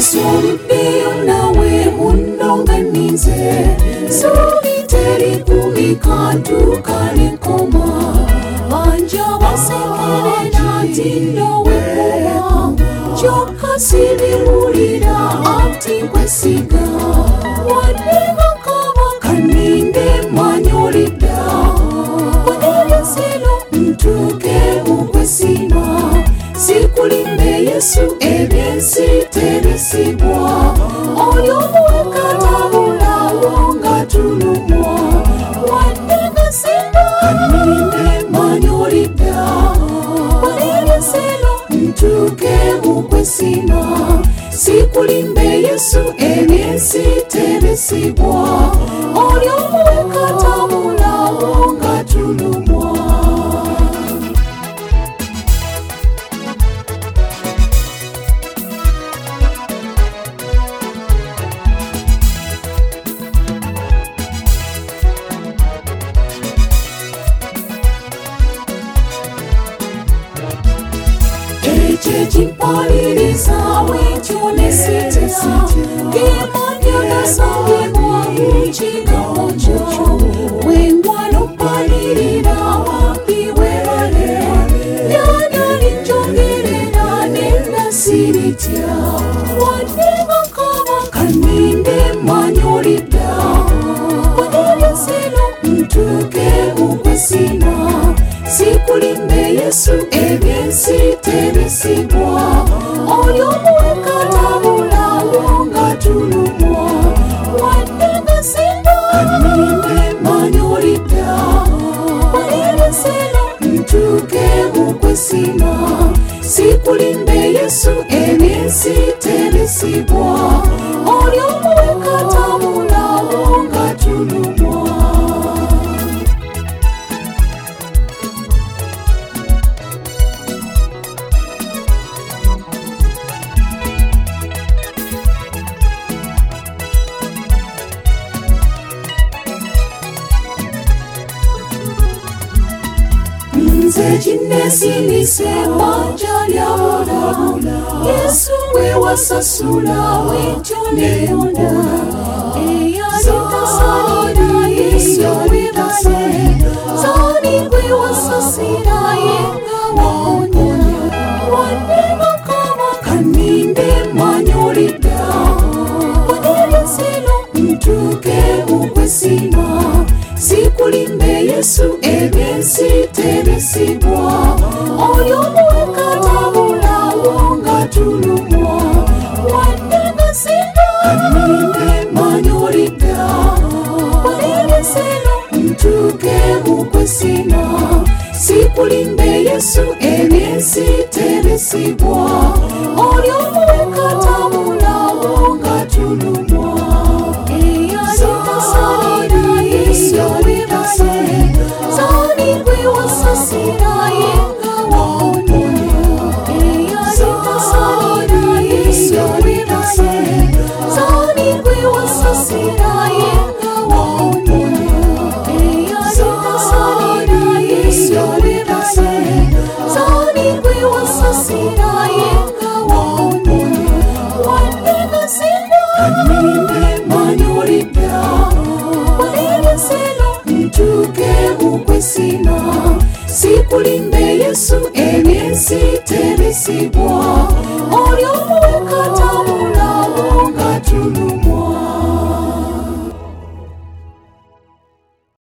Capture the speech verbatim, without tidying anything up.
Yesu oluddeyo nawe undonganize soliteri kumikantu kanekoma banja basekerera tindowe kuwa kyokka sibiwulira ati kwesiga wadde bakaba kaninde manyolidda wanebyesero ntuuke mukwesima sikulimbe Yesu ebyensi teresibwa oyo muwekatabulawo nga tulumwa wadde gasinda kaninde manyolidda wanebyesero ntuuke mukwesima sikulimbe Yesu ebyensi teresibwa oyo muwekatabulawo nga tulumwa. Chimpaliriza wekyo nesitesa Kimanya nasabibwa mukigambo kyo wengwano palirira wapi werale Nyanya linjongerera nenda siritya wadde bakaba kaninde manyolidda wanebyesero ntuuke mukwesima sikulimbe Yesu ebyensi teresibwa oyo muwekatabulawo nga tulumwa wadde gasinda kaninde manyolidda wanebyesero ntuuke mukwesima sikulimbe Yesu ebyensi teresibwa oyo muwekatabulawo nga tulumwa. Nze kinesinise banja lyabulabula Yesu we wasasula wekyo neyonda eyalitasalira Yesu webale zani gwe wasasira yenga wawonya wadde bakaba kaninde manyolidda wanebyesero ntuuke mukwesima sikulimbe Yesu ebyensi teresibwa oyo muwekatabulawo nga tulumwa wadde gasinda kaninde manyolidda wanebyesero ntuuke mukwesima sikulimbe Yesu ebyensi teresibwa oyo muwekatabulawo nga tulumwa eyalitasalira Yesu zani gwe wasasira yenga wawonya eyalitasalira Yesu webale zani gwe wasasira yenga wawonya eyalitasalira Yesu webale zani gwe wasasira yenga wawonya wadde gasinda kaninde manyolidda wanebyesero ntuuke mukwesima sikulimbe Yesu